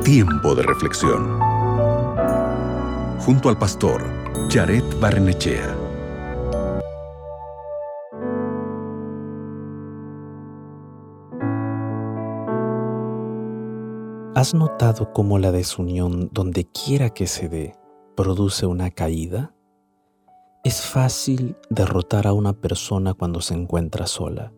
Tiempo de reflexión. Junto al pastor Jared Barrenechea. ¿Has notado cómo la desunión, donde quiera que se dé, produce una caída? Es fácil derrotar a una persona cuando se encuentra sola,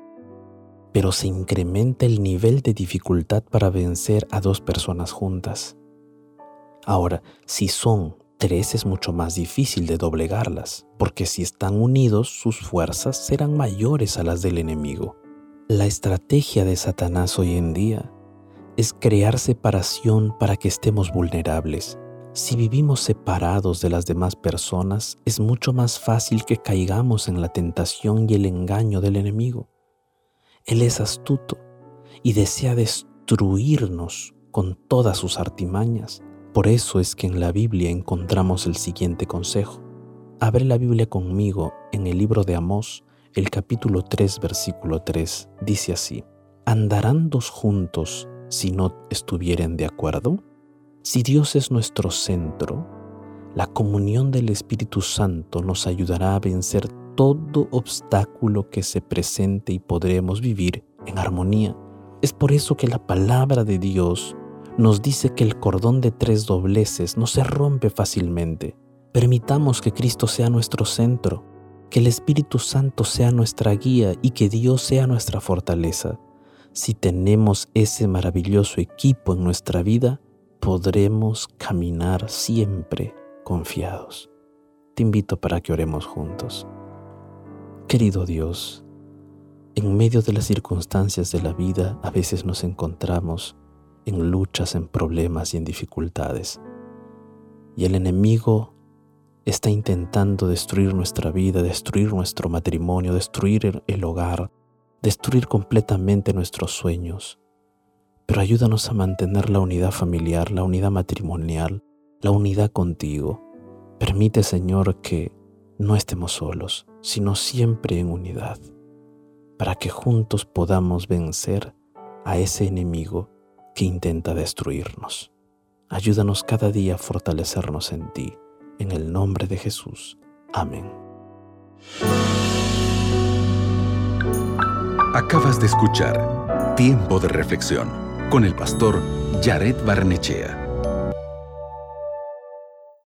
pero se incrementa el nivel de dificultad para vencer a dos personas juntas. Ahora, si son tres es mucho más difícil de doblegarlas, porque si están unidos, sus fuerzas serán mayores a las del enemigo. La estrategia de Satanás hoy en día es crear separación para que estemos vulnerables. Si vivimos separados de las demás personas, es mucho más fácil que caigamos en la tentación y el engaño del enemigo. Él es astuto y desea destruirnos con todas sus artimañas. Por eso es que en la Biblia encontramos el siguiente consejo. Abre la Biblia conmigo en el libro de Amós, el capítulo 3, versículo 3. Dice así: ¿andarán dos juntos si no estuvieren de acuerdo? Si Dios es nuestro centro, la comunión del Espíritu Santo nos ayudará a vencer todo obstáculo que se presente y podremos vivir en armonía. Es por eso que la palabra de Dios nos dice que el cordón de tres dobleces no se rompe fácilmente. Permitamos que Cristo sea nuestro centro, que el Espíritu Santo sea nuestra guía y que Dios sea nuestra fortaleza. Si tenemos ese maravilloso equipo en nuestra vida, podremos caminar siempre confiados. Te invito para que oremos juntos. Querido Dios, en medio de las circunstancias de la vida, a veces nos encontramos en luchas, en problemas y en dificultades. Y el enemigo está intentando destruir nuestra vida, destruir nuestro matrimonio, destruir el hogar, destruir completamente nuestros sueños. Pero ayúdanos a mantener la unidad familiar, la unidad matrimonial, la unidad contigo. Permite, Señor, que no estemos solos, sino siempre en unidad, para que juntos podamos vencer a ese enemigo que intenta destruirnos. Ayúdanos cada día a fortalecernos en ti. En el nombre de Jesús. Amén. Acabas de escuchar Tiempo de reflexión con el pastor Jared Barrenechea.